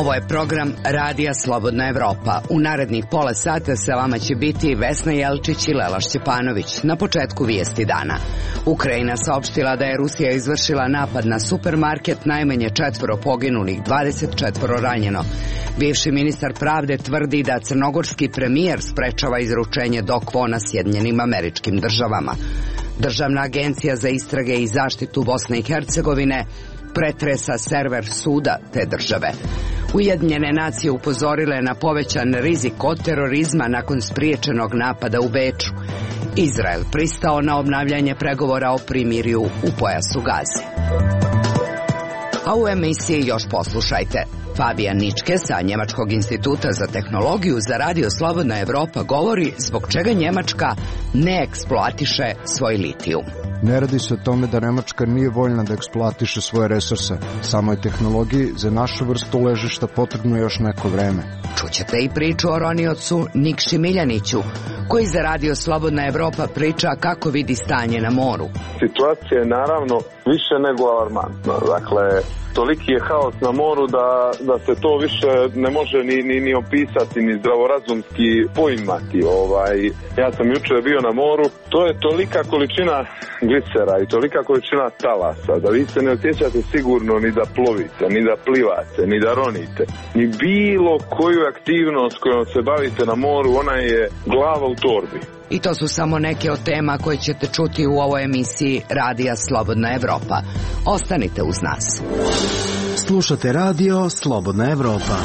Ovo je program Radija Slobodna Evropa. U narednih pola sata sa vama će biti Vesna Jelčić i Lela Šćepanović. Na početku vijesti dana. Ukrajina saopštila da je Rusija izvršila napad na supermarket, najmanje 4 poginulih, 24 ranjeno. Bivši ministar pravde tvrdi da crnogorski premijer sprečava izručenje Do Kwona Sjedinjenim Američkim Državama. Državna agencija za istrage i zaštitu Bosne i Hercegovine pretresa server suda te države. Ujedinjene nacije upozorile na povećan rizik od terorizma nakon spriječenog napada u Beču. Izrael pristao na obnavljanje pregovora o primirju u pojasu Gaze. A u emisiji još poslušajte. Fabijan Ničke sa Njemačkog instituta za tehnologiju za Radio Slobodna Evropa govori zbog čega Njemačka ne eksploatiše svoj litijum. Ne radi se o tome da Nemačka nije voljna da eksploatiše svoje resurse. Samoj tehnologiji za našu vrstu ležišta potrebno je još neko vreme. Čućete i priču o roniocu Nikši Miljaniću, koji za Radio Slobodna Evropa priča kako vidi stanje na moru. Situacija je naravno više nego alarmantna. Dakle, toliki je haos na moru da se to više ne može ni opisati, ni zdravorazumski poimati. Ja sam jučer bio na moru, to je tolika količina glisera i tolika količina talasa da vi se ne osjećate sigurno ni da plovite, ni da plivate, ni da ronite, ni bilo koju aktivnost kojom se bavite na moru, ona je glava u torbi. I to su samo neke od tema koje ćete čuti u ovoj emisiji Radija Slobodna Evropa. Ostanite uz nas. Slušate Radio Slobodna Evropa.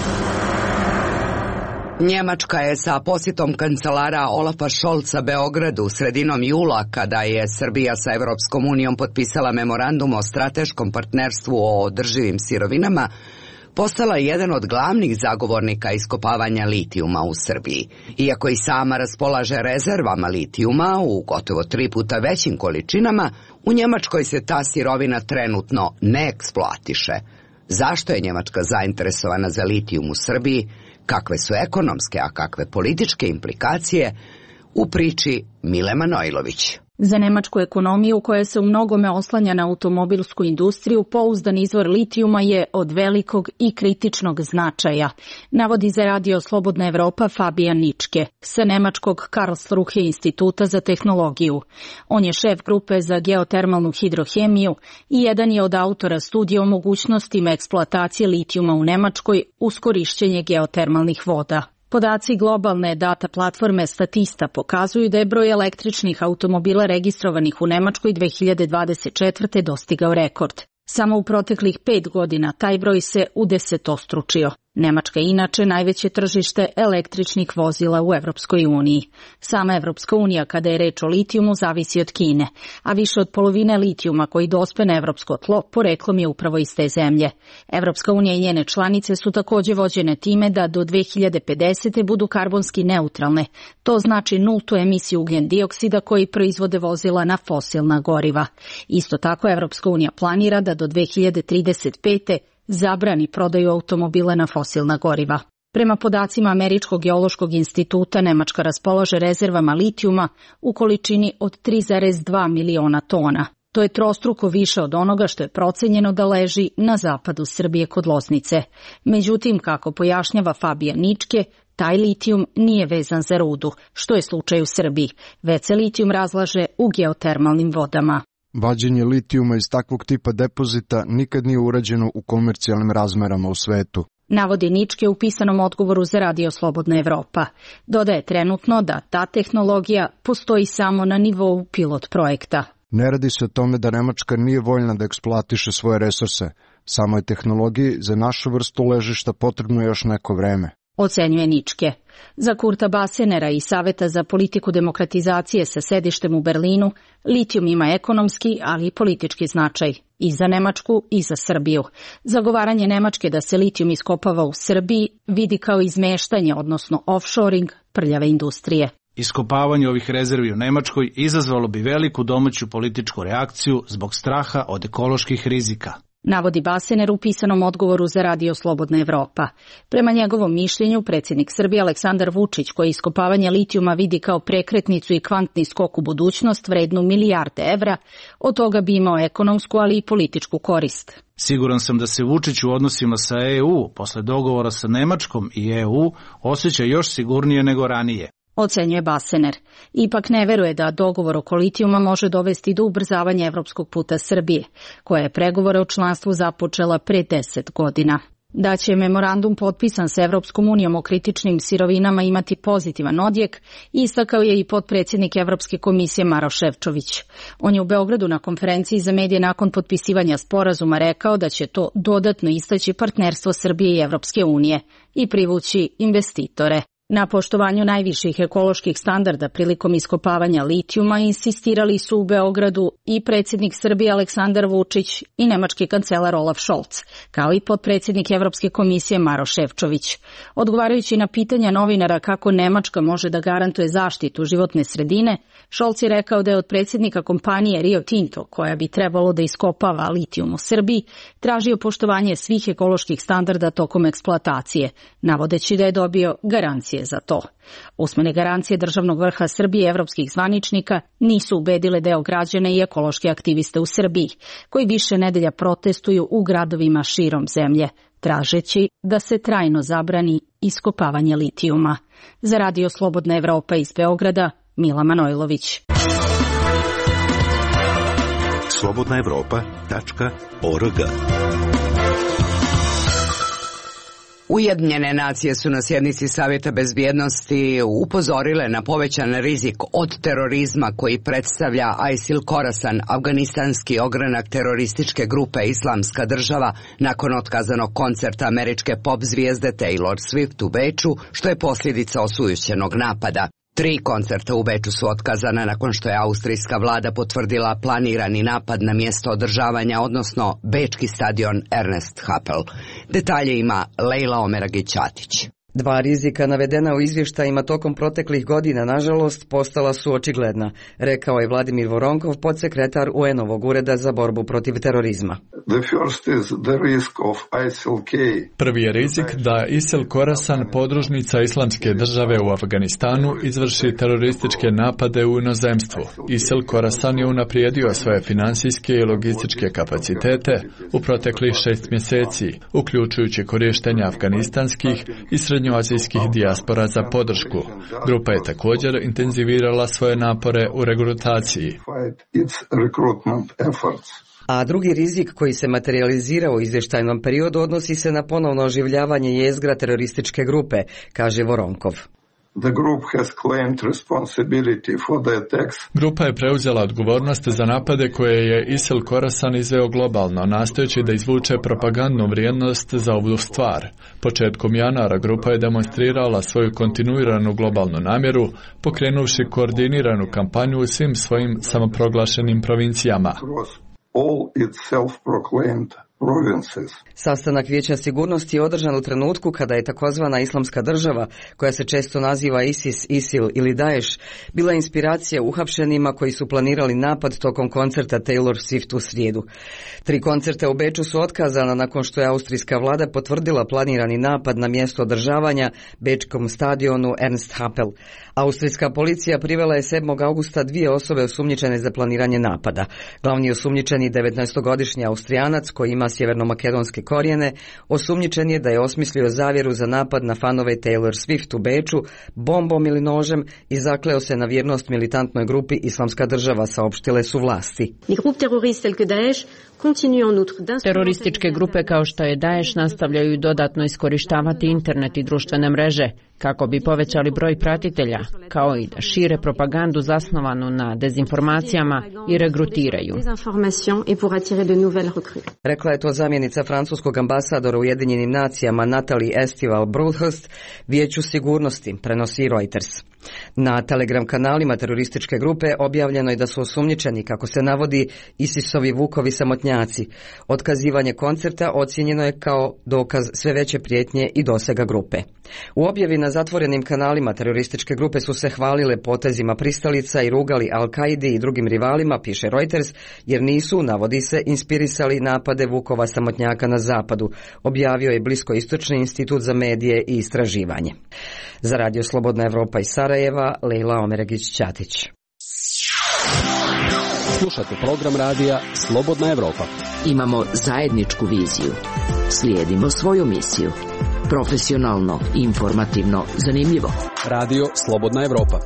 Njemačka je sa posjetom kancelara Olafa Scholza Beogradu sredinom jula, kada je Srbija sa Evropskom unijom potpisala memorandum o strateškom partnerstvu o održivim sirovinama, postala jedan od glavnih zagovornika iskopavanja litijuma u Srbiji. Iako i sama raspolaže rezervama litijuma u gotovo 3 puta većim količinama, u Njemačkoj se ta sirovina trenutno ne eksploatiše. Zašto je Njemačka zainteresovana za litijum u Srbiji? Kakve su ekonomske, a kakve političke implikacije? U priči Mile Manojlović. Za nemačku ekonomiju, koja se u mnogome oslanja na automobilsku industriju, pouzdan izvor litijuma je od velikog i kritičnog značaja, navodi za Radio Slobodna Evropa Fabijan Ničke sa nemačkog Karlsruhe instituta za tehnologiju. On je šef grupe za geotermalnu hidrohemiju i jedan je od autora studija o mogućnostima eksploatacije litijuma u Nemačkoj uz korišćenje geotermalnih voda. Podaci globalne data platforme Statista pokazuju da je broj električnih automobila registrovanih u Nemačkoj 2024. dostigao rekord. Samo u proteklih 5 godina taj broj se udesetostručio. Nemačka je inače najveće tržište električnih vozila u Evropskoj uniji. Sama Evropska unija, kada je reč o litijumu, zavisi od Kine, a više od polovine litijuma koji dospe na evropsko tlo poreklom je upravo iz te zemlje. Evropska unija i njene članice su također vođene time da do 2050. budu karbonski neutralne. To znači nultu emisiju ugljen dioksida koji proizvode vozila na fosilna goriva. Isto tako Evropska unija planira da do 2035. zabrani prodaju automobile na fosilna goriva. Prema podacima Američkog geološkog instituta, Nemačka raspolaže rezervama litijuma u količini od 3,2 miliona tona. To je trostruko više od onoga što je procenjeno da leži na zapadu Srbije kod Loznice. Međutim, kako pojašnjava Fabijan Ničke, taj litijum nije vezan za rudu, što je slučaj u Srbiji, već se litijum razlaže u geotermalnim vodama. Vađenje litijuma iz takvog tipa depozita nikad nije urađeno u komercijalnim razmerama u svetu, navodi Ničke u pisanom odgovoru za Radio Slobodna Evropa. Dodaje trenutno da ta tehnologija postoji samo na nivou pilot projekta. Ne radi se o tome da Nemačka nije voljna da eksploatiše svoje resurse. Samoj tehnologiji za našu vrstu ležišta potrebno je još neko vreme, ocenjuje Ničke. Za Kurta Basenera i Saveta za politiku demokratizacije sa sedištem u Berlinu, litijum ima ekonomski, ali i politički značaj. I za Nemačku i za Srbiju. Zagovaranje Nemačke da se litijum iskopava u Srbiji vidi kao izmeštanje, odnosno offshoring prljave industrije. Iskopavanje ovih rezervi u Nemačkoj izazvalo bi veliku domaću političku reakciju zbog straha od ekoloških rizika, navodi Basener u pisanom odgovoru za Radio Slobodna Evropa. Prema njegovom mišljenju, predsjednik Srbije Aleksandar Vučić, koji iskopavanje litijuma vidi kao prekretnicu i kvantni skok u budućnost vrednu milijarde evra, od toga bi imao ekonomsku, ali i političku korist. Siguran sam da se Vučić u odnosima sa EU, posle dogovora sa Nemačkom i EU, osjeća još sigurnije nego ranije. Ocenjuje Basener. Ipak ne veruje da dogovor oko litijuma može dovesti do ubrzavanja evropskog puta Srbije, koja je pregovore o članstvu započela pre 10 godina. Da će memorandum potpisan sa Evropskom unijom o kritičnim sirovinama imati pozitivan odjek, istakao je i potpredsjednik Evropske komisije Maroš Šefčović. On je u Beogradu na konferenciji za medije nakon potpisivanja sporazuma rekao da će to dodatno istaći partnerstvo Srbije i Evropske unije i privući investitore. Na poštovanju najviših ekoloških standarda prilikom iskopavanja litijuma insistirali su u Beogradu i predsjednik Srbije Aleksandar Vučić i nemački kancelar Olaf Scholz, kao i potpredsjednik Evropske komisije Maroš Šefčović. Odgovarajući na pitanja novinara kako Nemačka može da garantuje zaštitu životne sredine, Scholz je rekao da je od predsjednika kompanije Rio Tinto, koja bi trebalo da iskopava litijum u Srbiji, tražio poštovanje svih ekoloških standarda tokom eksploatacije, navodeći da je dobio garancije za to. Usmene garancije državnog vrha Srbije i evropskih zvaničnika nisu ubedile deo građana i ekološke aktiviste u Srbiji, koji više nedelja protestuju u gradovima širom zemlje, tražeći da se trajno zabrani iskopavanje litijuma. Za Radio Slobodna Evropa iz Beograda, Mila Manojlović. slobodnaevropa.org. Ujedinjene nacije su na sjednici Savjeta bezbjednosti upozorile na povećan rizik od terorizma koji predstavlja ISIL Khorasan, afganistanski ogranak terorističke grupe Islamska država, nakon otkazanog koncerta američke pop zvijezde Taylor Swift u Beču, što je posljedica osujećenog napada. 3 koncerta u Beču su otkazana nakon što je austrijska vlada potvrdila planirani napad na mjesto održavanja, odnosno bečki stadion Ernst Happel. Detalje ima Lejla Omeragić-Ćatić. 2 rizika navedena u izvještajima tokom proteklih godina, nažalost, postala su očigledna, rekao je Vladimir Voronkov, podsekretar UN-ovog ureda za borbu protiv terorizma. Prvi je rizik da ISIL Khorasan, podružnica Islamske države u Afganistanu, izvrši terorističke napade u inozemstvu. ISIL Khorasan je unaprijedio svoje finansijske i logističke kapacitete u proteklih 6 mjeseci, uključujući korištenje afganistanskih i srednjoazijskih dijaspora za podršku. Grupa je također intenzivirala svoje napore u regrutaciji. A drugi rizik koji se materializira u izvještajnom periodu odnosi se na ponovno oživljavanje jezgra terorističke grupe, kaže Voronkov. Grupa je preuzela odgovornost za napade koje je ISIL Khorasan izveo globalno, nastojeći da izvuče propagandnu vrijednost za ovu stvar. Početkom januara grupa je demonstrirala svoju kontinuiranu globalnu namjeru, pokrenuvši koordiniranu kampanju u svim svojim samoproglašenim provincijama. Sastanak Vijeća sigurnosti je održan u trenutku kada je takozvana Islamska država, koja se često naziva ISIS, ISIL ili Daesh, bila inspiracija uhapšenima koji su planirali napad tokom koncerta Taylor Swift u srijedu. 3 koncerta u Beču su otkazana nakon što je austrijska vlada potvrdila planirani napad na mjesto održavanja, bečkom stadionu Ernst Happel. Austrijska policija privela je 7. augusta 2 osobe osumnjičene za planiranje napada. Glavni osumnjičeni 19-godišnji Austrijanac koji ima sjevernomakedonske korijene, osumnjičen je da je osmislio zavjeru za napad na fanove Taylor Swift u Beču bombom ili nožem i zakleo se na vjernost militantnoj grupi Islamska država, saopštile su vlasti. Terorističke grupe kao što je Daesh nastavljaju dodatno iskorištavati internet i društvene mreže kako bi povećali broj pratitelja, kao i da šire propagandu zasnovanu na dezinformacijama i regrutiraju. Rekla je to zamjenica francuskog ambasadora u Ujedinjenim nacijama Natalie Estival-Broadhurst Vijeću sigurnosti, prenosi Reuters. Na Telegram kanalima terorističke grupe objavljeno je da su osumnjičeni, kako se navodi, ISIS-ovi vukovi samotnjaci. Otkazivanje koncerta ocijenjeno je kao dokaz sve veće prijetnje i dosega grupe. U objavi na zatvorenim kanalima terorističke grupe su se hvalile potezima pristalica i rugali Al-Kaidi i drugim rivalima, piše Reuters, jer nisu, navodi se, inspirisali napade vukova samotnjaka na zapadu, objavio je Bliskoistočni institut za medije i istraživanje. Za Radio Slobodna Evropa iz Sarajeva, Lejla Omeragić-Ćatić. Slušate program radija Slobodna Evropa. Imamo zajedničku viziju. Slijedimo svoju misiju. Profesionalno, informativno, zanimljivo. Radio Slobodna Evropa.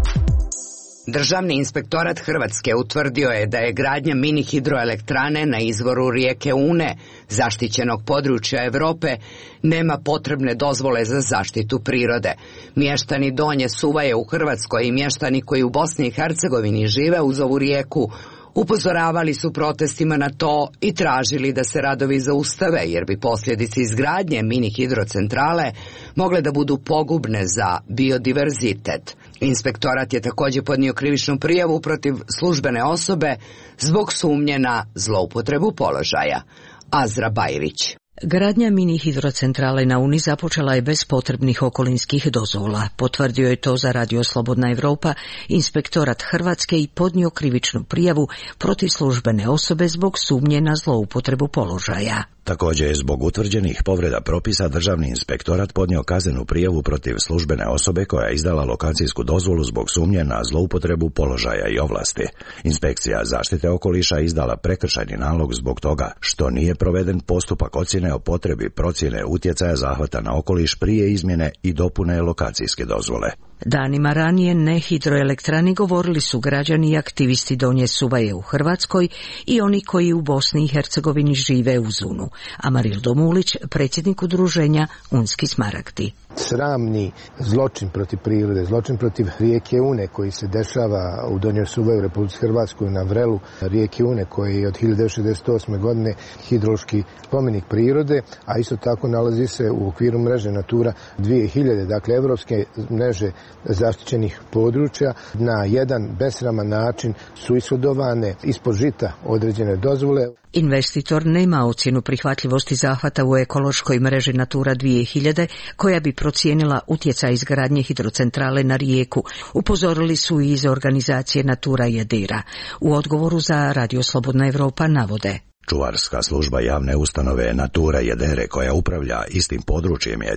Državni inspektorat Hrvatske utvrdio je da je gradnja mini hidroelektrane na izvoru rijeke Une, zaštićenog područja Europe, nema potrebne dozvole za zaštitu prirode. Mještani Donje Suvaje u Hrvatskoj i mještani koji u Bosni i Hercegovini žive uz ovu rijeku upozoravali su protestima na to i tražili da se radovi zaustave, jer bi posljedice izgradnje mini hidrocentrale mogle da budu pogubne za biodiverzitet. Inspektorat je također podnio krivičnu prijavu protiv službene osobe zbog sumnje na zloupotrebu položaja. Azra Bajrić. Gradnja mini hidrocentrale na Uni započela je bez potrebnih okolinskih dozvola. Potvrdio je to za Radio Slobodna Evropa inspektorat Hrvatske i podnio krivičnu prijavu protiv službene osobe zbog sumnje na zloupotrebu položaja. Također je zbog utvrđenih povreda propisa Državni inspektorat podnio kaznenu prijavu protiv službene osobe koja je izdala lokacijsku dozvolu zbog sumnje na zloupotrebu položaja i ovlasti. Inspekcija zaštite okoliša izdala prekršajni nalog zbog toga što nije proveden postupak ocjene o potrebi procjene utjecaja zahvata na okoliš prije izmjene i dopune lokacijske dozvole. Danima ranije ne hidroelektrani govorili su građani i aktivisti Donje Suvaje u Hrvatskoj i oni koji u Bosni i Hercegovini žive u Unu. Amarildo Mulić, predsjednik udruženja Unski smaragdi. Sramni zločin protiv prirode, zločin protiv rijeke Une koji se dešava u Donjoj Suvaju u Republici Hrvatskoj na vrelu rijeke Une koji je od 1968. godine hidrološki spomenik prirode, a isto tako nalazi se u okviru mreže Natura 2000, dakle evropske mreže zaštićenih područja. Na jedan besraman način su ishodovane ispod žita određene dozvole. Investitor nema ocjenu prihvatljivosti zahvata u ekološkoj mreži Natura 2000 koja bi procijenila utjecaj izgradnje hidrocentrale na rijeku, upozorili su i iz organizacije Natura Jedira. U odgovoru za Radio Slobodna Evropa navode: Čuvarska služba javne ustanove Natura Jedere koja upravlja istim područjem je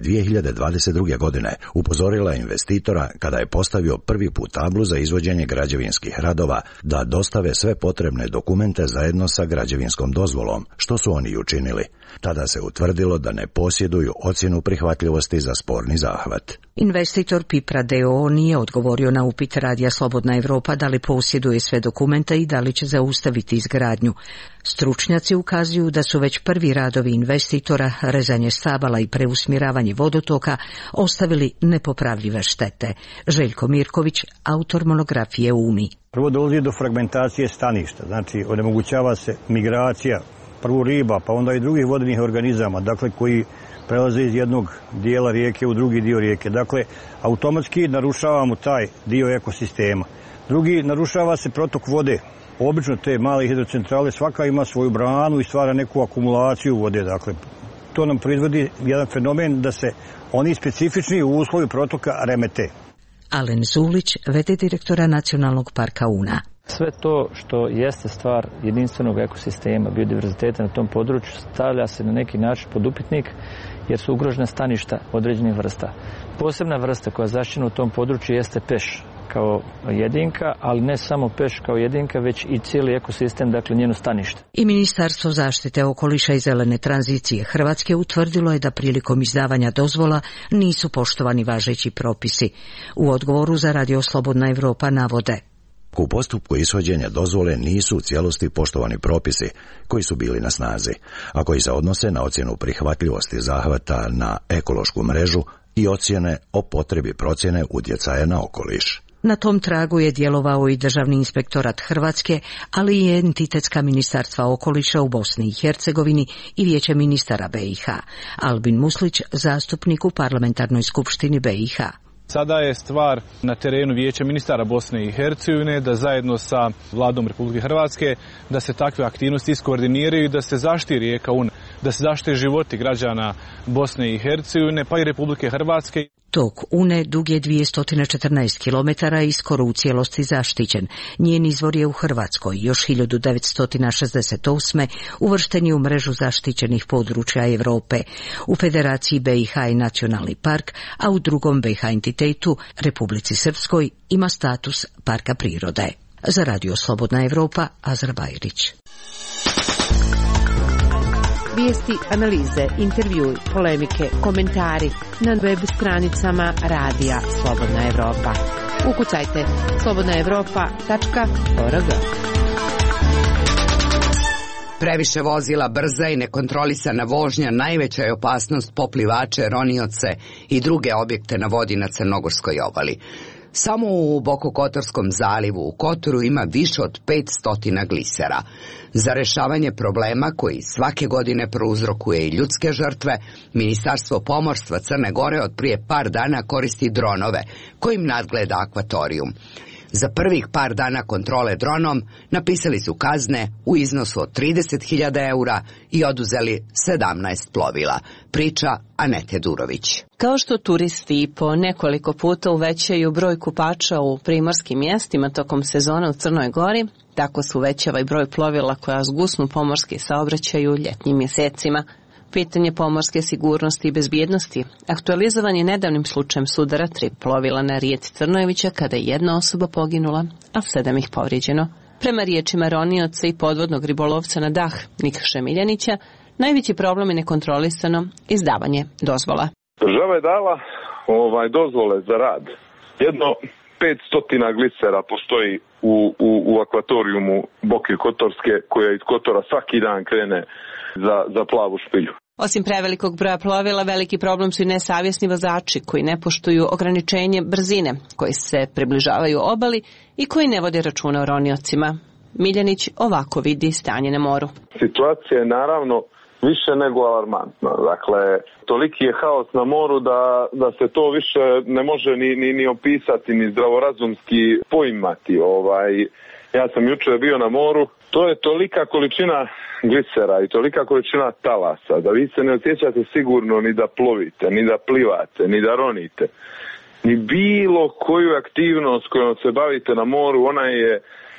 2022. godine upozorila investitora kada je postavio prvi put tablu za izvođenje građevinskih radova da dostave sve potrebne dokumente zajedno sa građevinskom dozvolom, što su oni učinili. Tada se utvrdilo da ne posjeduju ocjenu prihvatljivosti za sporni zahvat. Investitor Pipra D.O. nije odgovorio na upit Radija Slobodna Evropa da li posjeduje sve dokumente i da li će zaustaviti izgradnju. Stručnjaci ukazuju da su već prvi radovi investitora, rezanje stabala i preusmjeravanje vodotoka, ostavili nepopravljive štete. Željko Mirković, autor monografije Uni. Prvo dolazi do fragmentacije staništa, znači onemogućava se migracija prvo riba, pa onda i drugih vodenih organizama, dakle koji prelaze iz jednog dijela rijeke u drugi dio rijeke. Dakle, automatski narušavamo taj dio ekosistema. Drugi, narušava se protok vode. Obično te male hidrocentrale svaka ima svoju branu i stvara neku akumulaciju vode. Dakle, to nam proizvodi jedan fenomen da se oni specifični uslovi protoka remete. Alen Zulić, v.d. direktora Nacionalnog parka Una. Sve to što jeste stvar jedinstvenog ekosistema, biodiverziteta na tom području, stavlja se na neki način pod upitnik jer su ugrožena staništa određenih vrsta. Posebna vrsta koja je zaštićena u tom području jeste peš kao jedinka, ali ne samo peš kao jedinka, već i cijeli ekosistem, dakle njeno stanište. I Ministarstvo zaštite okoliša i zelene tranzicije Hrvatske utvrdilo je da prilikom izdavanja dozvola nisu poštovani važeći propisi. U odgovoru za Radio Slobodna Evropa navode: U postupku ishođenja dozvole nisu u cijelosti poštovani propisi koji su bili na snazi, a koji se odnose na ocjenu prihvatljivosti zahvata na ekološku mrežu i ocjene o potrebi procjene utjecaja na okoliš. Na tom tragu je djelovao i Državni inspektorat Hrvatske, ali i entitetska ministarstva okoliša u Bosni i Hercegovini i Vijeće ministara BiH. Albin Muslić, zastupnik u Parlamentarnoj skupštini BiH. Sada je stvar na terenu Vijeća ministara Bosne i Hercegovine da zajedno sa Vladom Republike Hrvatske da se takve aktivnosti iskoordiniraju i da se zaštiti rijeka Una, da se zaštite životi građana Bosne i Hercegovine pa i Republike Hrvatske. Tok Une dug je 214 km i skoro u cijelosti zaštićen. Njen izvor je u Hrvatskoj. Još 1968. uvršten je u mrežu zaštićenih područja Europe. U Federaciji BiH i Nacionalni park, a u drugom BiH entitetu, Republici Srpskoj, ima status parka prirode. Za Radio Slobodna Evropa, Azra Bajrić. Vijesti, analize, intervjui, polemike, komentari na web stranicama Radija Slobodna Evropa. Ukucajte slobodnaevropa.org. Previše vozila, brza i nekontrolisana vožnja najveća je opasnost po plivače, ronioce i druge objekte na vodi na Crnogorskoj obali. Samo u Bokokotorskom zalivu u Kotoru ima više od 500 glisera. Za rešavanje problema koji svake godine prouzrokuje i ljudske žrtve, Ministarstvo pomorstva Crne Gore od prije par dana koristi dronove kojim nadgleda akvatorijum. Za prvih par dana kontrole dronom napisali su kazne u iznosu od 30.000 eura i oduzeli 17 plovila. Priča Anete Durović. Kao što turisti po nekoliko puta uvećaju broj kupača u primorskim mjestima tokom sezone u Crnoj Gori, tako se uvećava i broj plovila koja zgusnu pomorski saobraćaj u ljetnim mjesecima. Pitanje pomorske sigurnosti i bezbjednosti aktualizovan je nedavnim slučajem sudara 3 plovila na rijeci Crnojevića kada je 1 osoba poginula, a 7 ih povrijeđeno. Prema riječima ronioca i podvodnog ribolovca na dah Nikše Miljanića, najveći problem je nekontrolisano izdavanje dozvola. Država je dala dozvole za rad. Jedno 500 glisera postoji u akvatorijumu Boke Kotorske, koja iz Kotora svaki dan krene za plavu špilju. Osim prevelikog broja plovila, veliki problem su i nesavjesni vozači koji ne poštuju ograničenje brzine, koji se približavaju obali i koji ne vode računa o roniocima. Miljanić ovako vidi stanje na moru. Situacija je naravno više nego alarmantna. Dakle, toliki je haos na moru da se to više ne može ni opisati, ni zdravorazumski poimati. Ja sam jučer bio na moru. To je tolika količina glisera i tolika količina talasa da vi se ne osjećate sigurno ni da plovite, ni da plivate, ni da ronite. Ni bilo koju aktivnost kojom se bavite na moru, ona je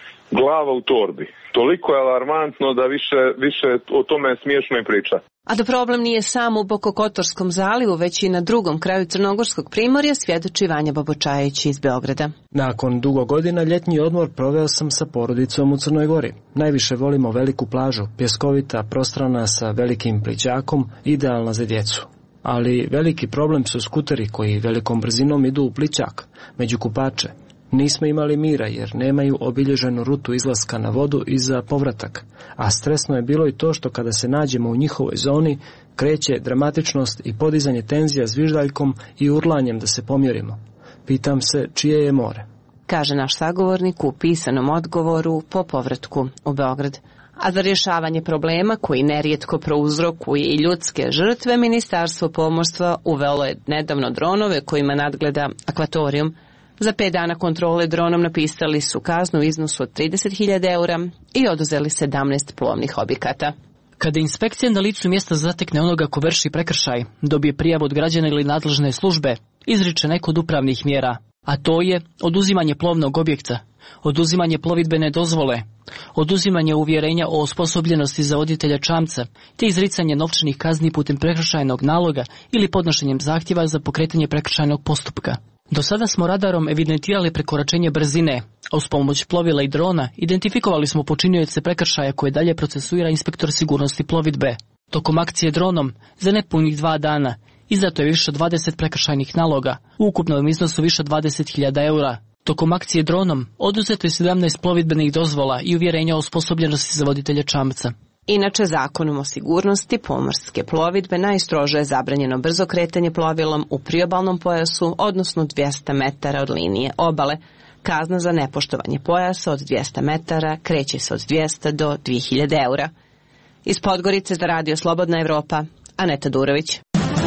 glava u torbi. Toliko je alarmantno da više o tome je smiješno i priča. A da problem nije samo u Bokokotorskom zalivu, već i na drugom kraju Crnogorskog primorja, svjedoči Vanja Babočajević iz Beograda. Nakon dugo godina ljetni odmor proveo sam sa porodicom u Crnoj Gori. Najviše volimo veliku plažu, pjeskovita, prostrana sa velikim plićakom, idealna za djecu. Ali veliki problem su skuteri koji velikom brzinom idu u plićak, među kupače. Nismo imali mira jer nemaju obilježenu rutu izlaska na vodu i za povratak, a stresno je bilo i to što kada se nađemo u njihovoj zoni kreće dramatičnost i podizanje tenzija zviždaljkom i urlanjem da se pomjerimo. Pitam se čije je more. Kaže naš sagovornik u pisanom odgovoru po povratku u Beograd. A za rješavanje problema koji nerijetko prouzrokuje i ljudske žrtve, Ministarstvo pomorstva uvelo je nedavno dronove kojima nadgleda akvatorijum. Za 5 dana kontrole dronom napisali su kaznu u iznosu od 30.000 eura i oduzeli 17 plovnih objekata. Kada inspekcija na licu mjesta zatekne onoga ko vrši prekršaj, dobije prijavu od građana ili nadležne službe, izriče neko od upravnih mjera, a to je oduzimanje plovnog objekta, oduzimanje plovidbene dozvole, oduzimanje uvjerenja o osposobljenosti za voditelja čamca, te izricanje novčanih kazni putem prekršajnog naloga ili podnošenjem zahtjeva za pokretanje prekršajnog postupka. Do sada smo radarom evidentirali prekoračenje brzine, a uz pomoć plovila i drona identifikovali smo počinioce prekršaja koje dalje procesuira inspektor sigurnosti plovidbe. Tokom akcije dronom za nepunih 2 dana izdato je više od 20 prekršajnih naloga, u ukupnom iznosu više od 20.000 eura. Tokom akcije dronom oduzeto je 17 plovidbenih dozvola i uvjerenja o osposobljenosti za voditelja čamca. Inače, Zakonom o sigurnosti pomorske plovidbe najstrože je zabranjeno brzo kretanje plovilom u priobalnom pojasu, odnosno 200 metara od linije obale. Kazna za nepoštovanje pojasa od 200 metara kreće se od 200 do 2000 eura. Iz Podgorice za Radio Slobodna Evropa, Aneta Durović.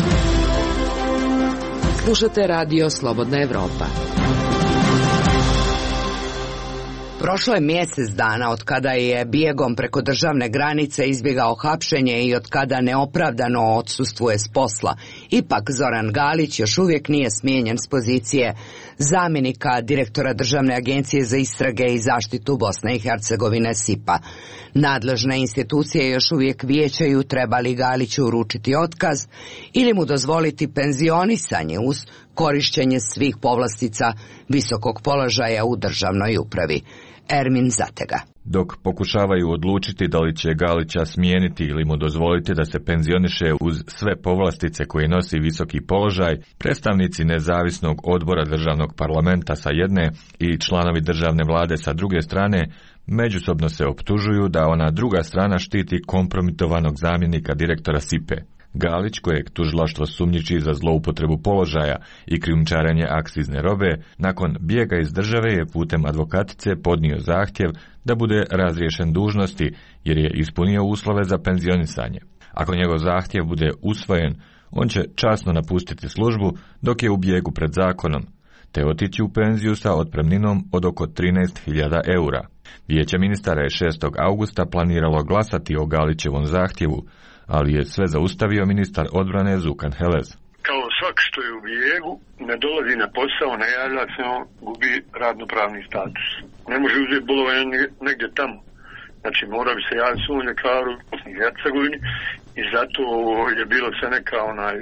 Slušate Radio Slobodna Evropa. Prošlo je mjesec dana od kada je bijegom preko državne granice izbjegao hapšenje i od kada neopravdano odsustvuje s posla. Ipak Zoran Galić još uvijek nije smijenjen s pozicije zamjenika direktora Državne agencije za istrage i zaštitu Bosne i Hercegovine SIP-a. Nadležne institucije još uvijek vijećaju treba li Galiću uručiti otkaz ili mu dozvoliti penzionisanje uz korištenje svih povlastica visokog položaja u državnoj upravi. Ermin Zatega. Dok pokušavaju odlučiti da li će Galića smijeniti ili mu dozvoliti da se penzioniše uz sve povlastice koje nosi visoki položaj, predstavnici nezavisnog odbora državnog parlamenta sa jedne i članovi državne vlade sa druge strane međusobno se optužuju da ona druga strana štiti kompromitovanog zamjenika direktora SIP-e. Galić, kojeg tužilaštvo sumnjiči za zloupotrebu položaja i krijumčarenje akcizne robe, nakon bijega iz države je putem advokatice podnio zahtjev da bude razriješen dužnosti jer je ispunio uslove za penzionisanje. Ako njegov zahtjev bude usvojen, on će časno napustiti službu dok je u bijegu pred zakonom, te otići u penziju sa otpremninom od oko 13.000 eura. Vijeće ministara je 6. augusta planiralo glasati o Galićevom zahtjevu, ali je sve zaustavio ministar odbrane Zukan Helez. Kao svak što je u bijegu, ne dolazi na posao, ne javlja se, on gubi radnopravni status. Ne može uzeti bolovanje negdje tamo. Znači mora bi se javiti svom ljekaru u Bosni i Hercegovini i zato je bilo sve neka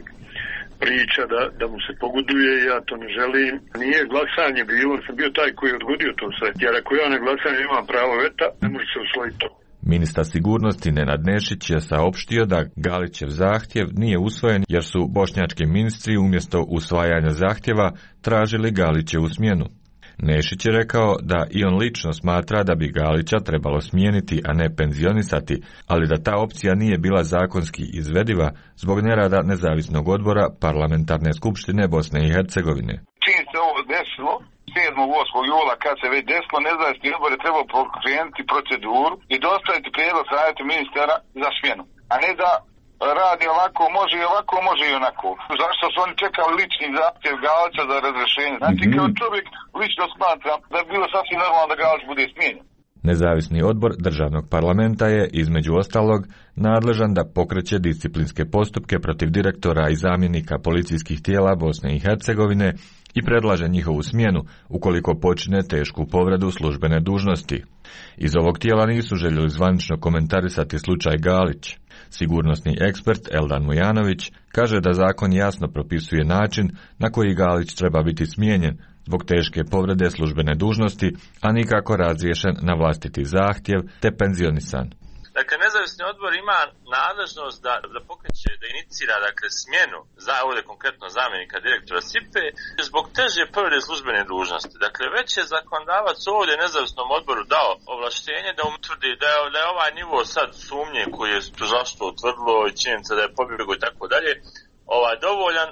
priča da mu se pogoduje, ja to ne želim. Nije glasanje bilo, sam bio taj koji je odgodio to sve. Jer ako ja ne glasam, imam pravo veta, ne može se usvojiti to. Ministar sigurnosti Nenad Nešić je saopštio da Galićev zahtjev nije usvojen jer su bošnjački ministri umjesto usvajanja zahtjeva tražili Galićevu smjenu. Nešić je rekao da i on lično smatra da bi Galića trebalo smijeniti, a ne penzionisati, ali da ta opcija nije bila zakonski izvediva zbog nerada nezavisnog odbora Parlamentarne skupštine Bosne i Hercegovine. Čim se ovo desilo, 7. 8. jula kad se već desilo, nezavisni odbor je trebao pokrenuti proceduru i dostaviti prijedlog savjetu ministara za smjenu, a ne da radi ovako, može i onako. Zašto su oni čekali lični zahtjev Galića za razrješenje? Znači, kao čovjek lično smatram da bi bilo sasvim normalno da Galić bude smijenjen. Nezavisni odbor državnog parlamenta je, između ostalog, nadležan da pokreće disciplinske postupke protiv direktora i zamjenika policijskih tijela Bosne i Hercegovine i predlaže njihovu smjenu ukoliko počine tešku povredu službene dužnosti. Iz ovog tijela nisu željeli zvanično komentarisati slučaj Galić. Sigurnosni ekspert Eldan Mujanović kaže da zakon jasno propisuje način na koji Galić treba biti smijenjen zbog teške povrede službene dužnosti, a nikako razriješen na vlastiti zahtjev te penzionisan. Dakle, nezavisni odbor ima nadležnost da pokreće, da inicira smjenu za ovdje konkretno zamjenika direktora SIP-e zbog teže povrede službene dužnosti. Dakle, već je zakonodavac ovdje nezavisnom odboru dao ovlaštenje da utvrdi da je ovaj nivo sad sumnje koji je tužilaštvo utvrdilo i činjenica da je pobjegao i tako dalje, dovoljan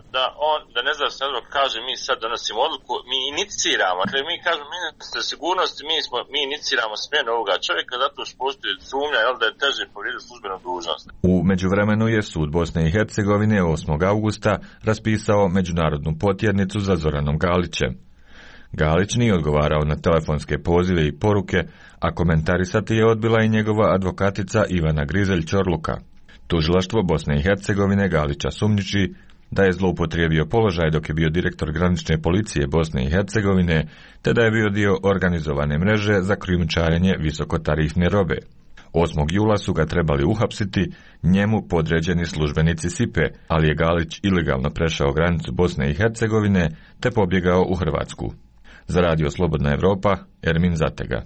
da nezavisni odbor kaže mi sad donosimo odluku, mi iniciramo, dakle mi kažemo ministar sigurnosti, mi iniciramo smjenu ovoga čovjeka zato što postoji sumnja da je teže povrijedio službenu dužnost. U međuvremenu je sud Bosne i Hercegovine 8. augusta raspisao međunarodnu potjernicu za Zoranom Galićem. Galić nije odgovarao na telefonske pozive i poruke, a komentarisati je odbila i njegova advokatica Ivana Grizelj-Ćorluka. Tužilaštvo Bosne i Hercegovine Galića sumnjiči da je zloupotrijebio položaj dok je bio direktor granične policije Bosne i Hercegovine, te da je bio dio organizovane mreže za krijumčarenje visokotarifne robe. 8. jula su ga trebali uhapsiti njemu podređeni službenici SIP-e, ali je Galić ilegalno prešao granicu Bosne i Hercegovine te pobjegao u Hrvatsku. Za Radio Slobodna Evropa, Ermin Zatega.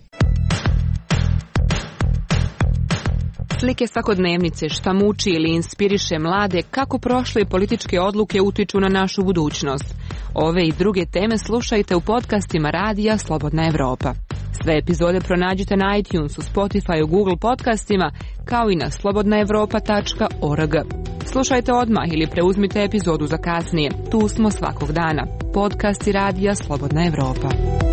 Slike svakodnevnice, šta muči ili inspiriše mlade, kako prošle političke odluke utiču na našu budućnost. Ove i druge teme slušajte u podcastima Radija Slobodna Evropa. Sve epizode pronađite na iTunesu, Spotifyu, Google podcastima, kao i na slobodnaevropa.org. Slušajte odmah ili preuzmite epizodu za kasnije. Tu smo svakog dana. Podcasti Radija Slobodna Evropa.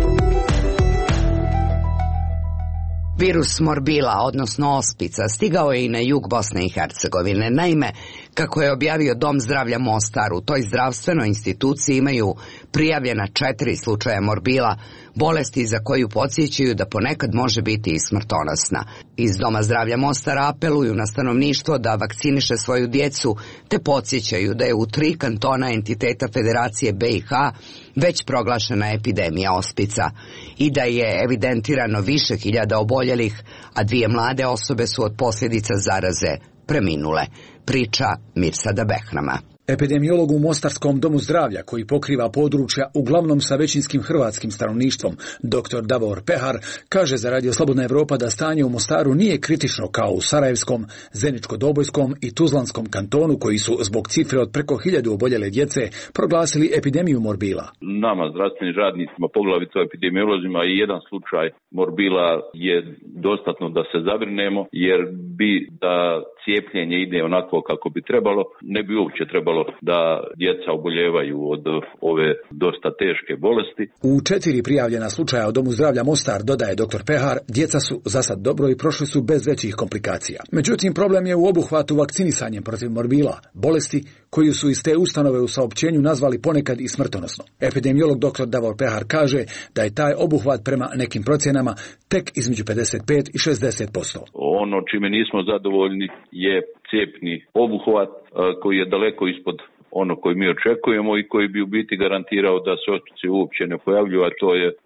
Virus morbila, odnosno ospica, stigao je i na jug Bosne i Hercegovine. Naime, kako je objavio Dom zdravlja Mostar, u toj zdravstvenoj instituciji imaju prijavljena 4 slučaja morbila, bolesti za koju podsjećaju da ponekad može biti i smrtonosna. Iz Doma zdravlja Mostar apeluju na stanovništvo da vakciniše svoju djecu, te podsjećaju da je u 3 kantona entiteta Federacije BiH već proglašena epidemija ospica i da je evidentirano više hiljada oboljelih, a 2 mlade osobe su od posljedica zaraze preminule. Priča Mirsada Behrama. Epidemiolog u Mostarskom domu zdravlja, koji pokriva područja uglavnom sa većinskim hrvatskim stanovništvom, dr. Davor Pehar, kaže za Radio Slobodna Evropa da stanje u Mostaru nije kritično kao u Sarajevskom, Zeničko-Dobojskom i Tuzlanskom kantonu, koji su zbog cifre od preko 1000 oboljele djece proglasili epidemiju morbila. Nama, zdravstvenim radnicima, poglavito epidemiolozima, i jedan slučaj morbila je dostatno da se zabrinemo, jer bi da cijepljenje ide onako kako bi trebalo, ne bi uopće trebalo da djeca oboljevaju od ove dosta teške bolesti. U 4 prijavljena slučaja u Domu zdravlja Mostar, dodaje dr. Pehar, djeca su za sad dobro i prošli su bez većih komplikacija. Međutim, problem je u obuhvatu vakcinisanjem protiv morbila, bolesti koju su iz te ustanove u saopćenju nazvali ponekad i smrtonosno. Epidemiolog dr. Davor Pehar kaže da je taj obuhvat prema nekim procjenama tek između 55 i 60%. Ono čime nismo zadovoljni je cijepni obuhvat koji je daleko ispod ono koji mi očekujemo i koji bi u biti garantirao da se ospici uopće ne pojavljuju, a to je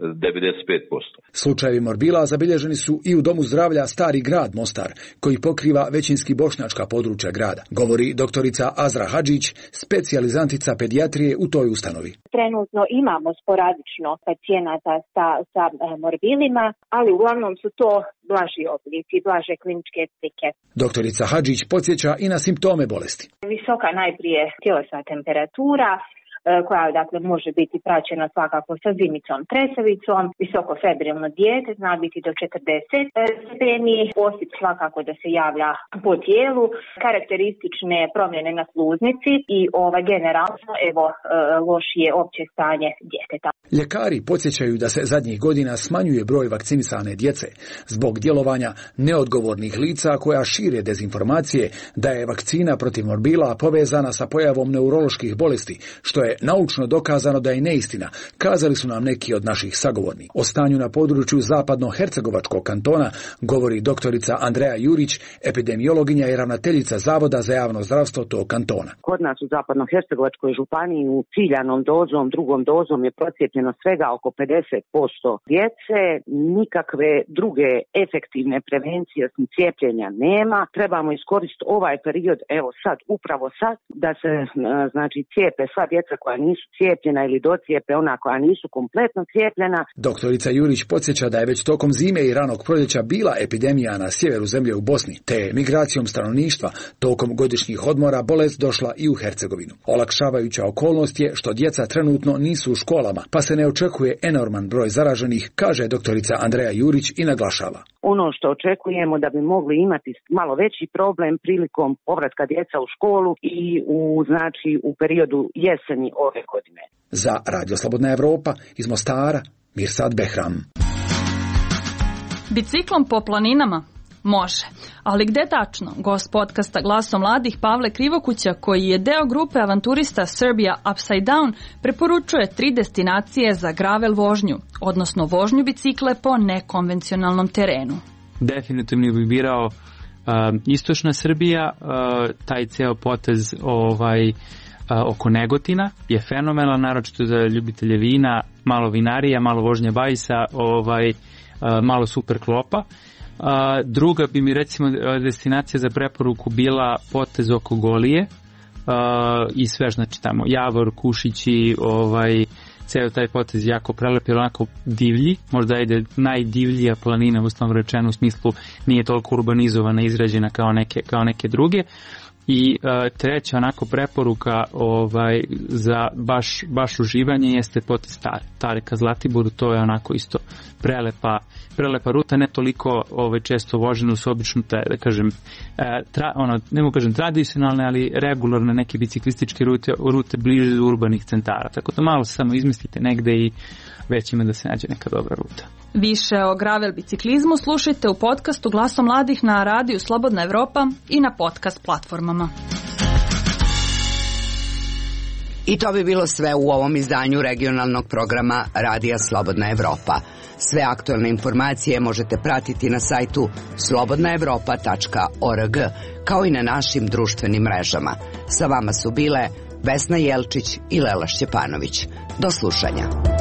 95%. Slučajevi morbila zabilježeni su i u Domu zdravlja Stari grad Mostar, koji pokriva većinski bošnjačka područja grada, govori doktorica Azra Hadžić, specijalizantica pedijatrije u toj ustanovi. Trenutno imamo sporadično pacijenata sa morbilima, ali uglavnom su to blaži oblici, blaže kliničke slike. Doktorica Hadžić podsjeća i na simptome bolesti. Visoka najprije tjelesna temperatura, koja dakle može biti praćena svakako sa zimicom, tresavicom, visoko febrilno dijete, zna biti do 40 stepeni, osip svakako da se javlja po tijelu, karakteristične promjene na sluznici i generalno lošije opće stanje djeteta. Ljekari podsjećaju da se zadnjih godina smanjuje broj vakcinisane djece zbog djelovanja neodgovornih lica koja šire dezinformacije da je vakcina protiv morbila povezana sa pojavom neuroloških bolesti, što je naučno dokazano da je neistina, kazali su nam neki od naših sagovornika. O stanju na području zapadno-hercegovačkog kantona govori doktorica Andreja Jurić, epidemiologinja i ravnateljica Zavoda za javno zdravstvo tog kantona. Kod nas u zapadno-hercegovačkoj županiji u ciljanom dozom, drugom dozom je procijepljeno svega oko 50% djece, nikakve druge efektivne prevencije osim cijepljenja nema. Trebamo iskoristiti ovaj period, upravo sad, da se cijepe sva djeca koja nisu cijepljena ili docijepe ona koja nisu kompletno cijepljena. Doktorica Jurić podsjeća da je već tokom zime i ranog proljeća bila epidemija na sjeveru zemlje u Bosni, te migracijom stanovništva tokom godišnjih odmora bolest došla i u Hercegovinu. Olakšavajuća okolnost je što djeca trenutno nisu u školama, pa se ne očekuje enorman broj zaraženih, kaže doktorica Andreja Jurić i naglašava. Ono što očekujemo da bi mogli imati malo veći problem prilikom povratka djeca u školu i u periodu jeseni ove godine. Za Radio Slobodna Evropa iz Mostara, Mirsad Behram. Biciklom po planinama? Može. Ali gde tačno? Gost podcasta Glasom mladih Pavle Krivokuća, koji je deo grupe avanturista Serbia Upside Down, preporučuje 3 destinacije za gravel vožnju, odnosno vožnju bicikle po nekonvencionalnom terenu. Definitivno bi birao istočna Srbija, taj ceo potez oko Negotina je fenomenalan, naročito za ljubitelje vina, malo vinarija, malo vožnje bajsa, malo super klopa. Druga bi mi recimo destinacija za preporuku bila potez oko Golije i sve, tamo Javor, Kušići, ceo taj potez jako prelep, onako divlji, možda ide najdivljija planina, uslovno rečeno, u smislu nije toliko urbanizovana, izrađena kao neke druge. I treća onako preporuka za baš uživanje jeste potez Tare ka Zlatiboru, to je onako isto prelepa ruta, ne toliko često vožena, su obično ne mogu kažem tradicionalne, ali regularne neke biciklističke rute bliže urbanih centara, tako da malo samo izmislite negde i već ima da se nađe neka dobra ruta. Više o gravel biciklizmu slušajte u podcastu Glasom mladih na radiju Slobodna Evropa i na podcast platformama. I to bi bilo sve u ovom izdanju regionalnog programa Radija Slobodna Evropa. Sve aktualne informacije možete pratiti na sajtu slobodnaevropa.org, kao i na našim društvenim mrežama. Sa vama su bile Vesna Jelčić i Lela Šćepanović. Do slušanja.